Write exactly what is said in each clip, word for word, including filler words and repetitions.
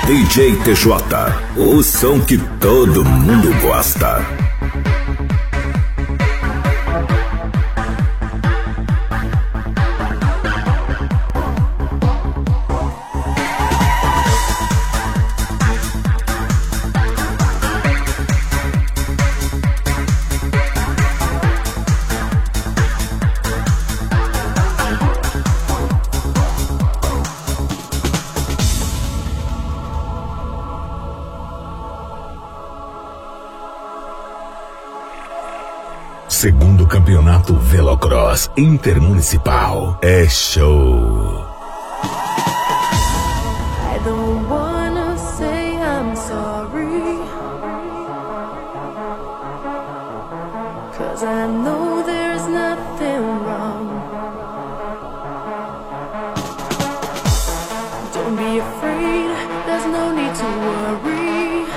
D J T J, o som que todo mundo gosta. Segundo Campeonato Velocross Intermunicipal é show. I don't wanna say I'm sorry, 'cause I know there's nothing wrong. Don't be afraid, there's no need to worry,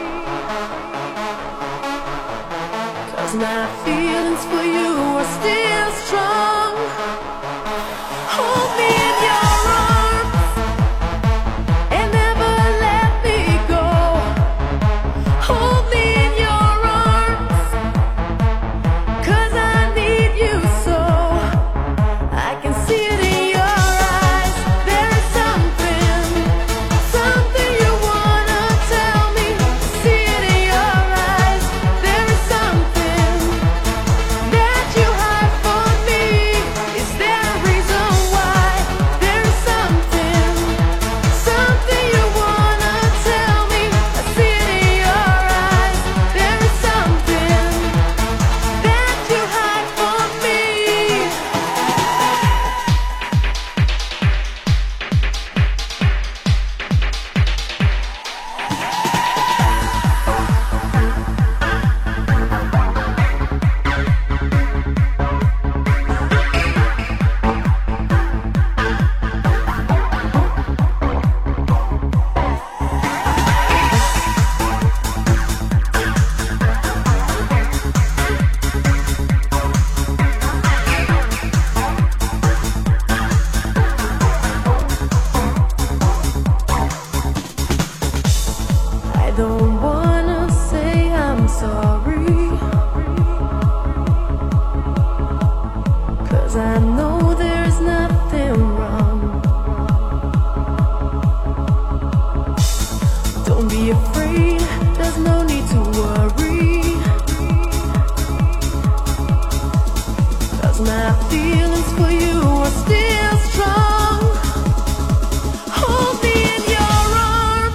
'cause my feelings for you are still strong. Hold me in your arms and never let me go. Hold me in your arms, 'cause I need you so. I can see it in your eyes. There is something, something you wanna tell me. See it in your eyes. There is something that you hide from me. Is there a reason why? There is something, something you wanna tell me. I see it in your eyes. There is something that you hide from me. I don't wanna say I'm sorry, 'cause I know there's nothing wrong. Don't be afraid, there's no need to worry, 'cause my feelings for you are still strong. Hold me in your arms.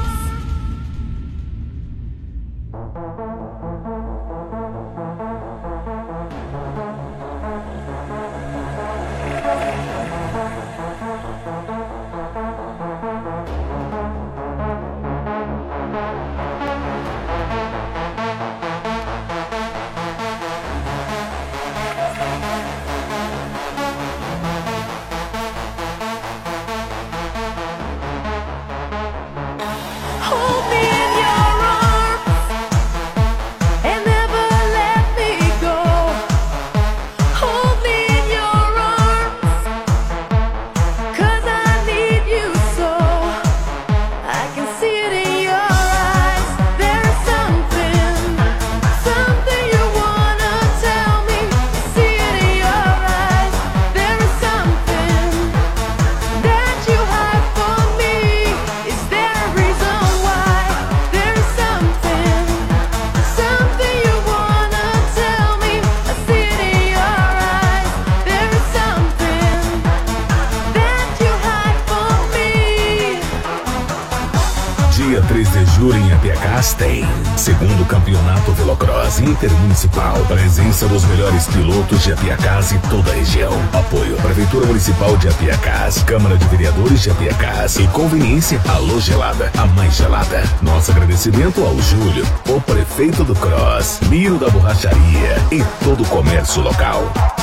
Hold me in your arms and never let me go. Hold me in your arms, 'cause I need you so. I can see it in your eyes. There is something, something you wanna tell me. See it in your eyes. There is something that you hide from me. Is there a reason why? There is something, something you wanna tell me. I see it in your eyes. There is something that you hide from me. Dia três de julho em Apiacás tem Segundo Campeonato Velocross Intermunicipal. Presença dos melhores pilotos de Apiacás e toda a região. Apoio Prefeitura Municipal de Apiacás, Câmara de Vereadores de Apiacás e Conveniência Alô Gelada, a mais gelada. Nosso agradecimento ao Júlio, o prefeito do Cross, Miro da Borracharia e todo o comércio local.